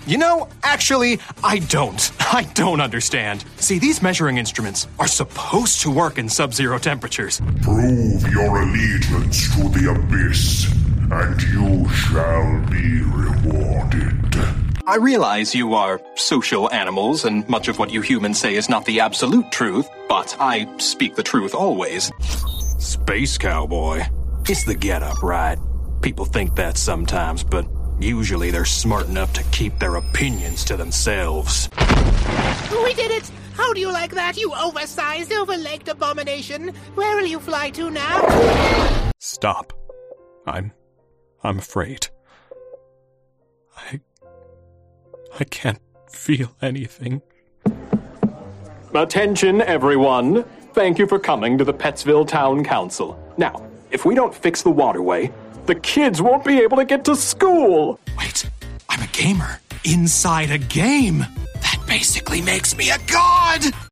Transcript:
You know, actually, I don't. I don't understand. See, these measuring instruments are supposed to work in sub-zero temperatures. Prove your allegiance to the abyss, and you shall be rewarded. I realize you are social animals, and much of what you humans say is not the absolute truth, but I speak the truth always. Space cowboy. It's the getup, right? People think that sometimes, but usually they're smart enough to keep their opinions to themselves. We did it! How do you like that, you oversized, over-legged abomination? Where will you fly to now? Stop. I'm afraid. I can't feel anything. Attention, everyone. Thank you for coming to the Petsville Town Council. Now, if we don't fix the waterway, the kids won't be able to get to school. Wait, I'm a gamer inside a game. That basically makes me a god!